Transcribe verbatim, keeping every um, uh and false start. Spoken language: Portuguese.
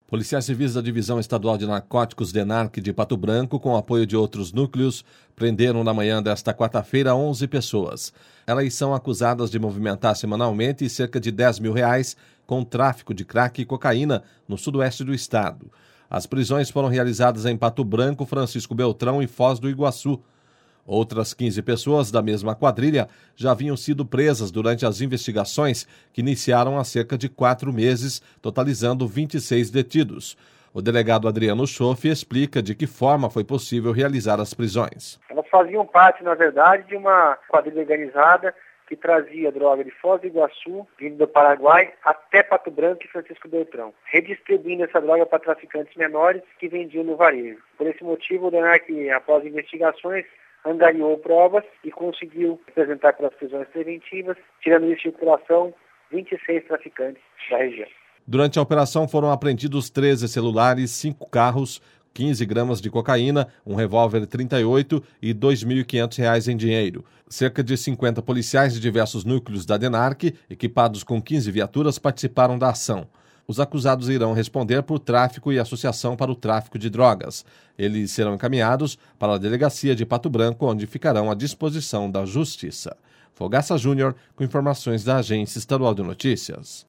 Policiais civis da Divisão Estadual de Narcóticos DENARC de Pato Branco, com apoio de outros núcleos, prenderam na manhã desta quarta-feira onze pessoas. Elas são acusadas de movimentar semanalmente cerca de dez mil reais com tráfico de crack e cocaína no sudoeste do estado. As prisões foram realizadas em Pato Branco, Francisco Beltrão e Foz do Iguaçu. Outras quinze pessoas da mesma quadrilha já haviam sido presas durante as investigações que iniciaram há cerca de quatro meses, totalizando vinte e seis detidos. O delegado Adriano Schoff explica de que forma foi possível realizar as prisões. Elas faziam parte, na verdade, de uma quadrilha organizada que trazia droga de Foz do Iguaçu, vindo do Paraguai, até Pato Branco e Francisco Beltrão, redistribuindo essa droga para traficantes menores que vendiam no varejo. Por esse motivo, o DENARC, após investigações, angariou provas e conseguiu apresentar pelas prisões preventivas, tirando de circulação vinte e seis traficantes da região. Durante a operação foram apreendidos treze celulares, cinco carros, quinze gramas de cocaína, um revólver trinta e oito e dois mil e quinhentos reais em dinheiro. Cerca de cinquenta policiais de diversos núcleos da DENARC, equipados com quinze viaturas, participaram da ação. Os acusados irão responder por tráfico e associação para o tráfico de drogas. Eles serão encaminhados para a delegacia de Pato Branco, onde ficarão à disposição da Justiça. Fogaça Júnior, com informações da Agência Estadual de Notícias.